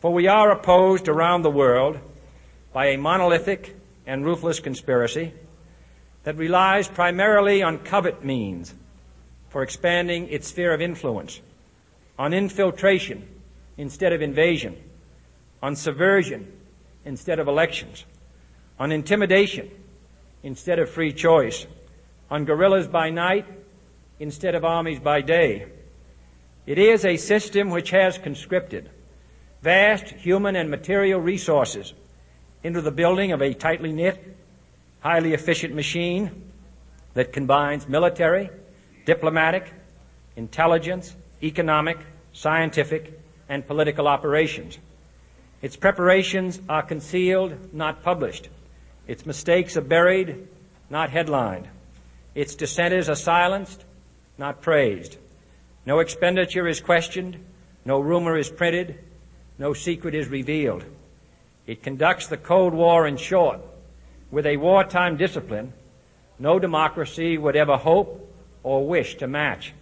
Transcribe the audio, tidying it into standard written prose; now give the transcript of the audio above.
For we are opposed around the world by a monolithic and ruthless conspiracy that relies primarily on covert means for expanding its sphere of influence, on infiltration instead of invasion, on subversion instead of elections, on intimidation instead of free choice, on guerrillas by night instead of armies by day. It is a system which has conscripted vast human and material resources into the building of a tightly knit, highly efficient machine that combines military, diplomatic, intelligence, economic, scientific, and political operations. Its preparations are concealed, not published. Its mistakes are buried, not headlined. Its dissenters are silenced, not praised. No expenditure is questioned, no rumor is printed, no secret is revealed. It conducts the Cold War, in short, with a wartime discipline no democracy would ever hope or wish to match.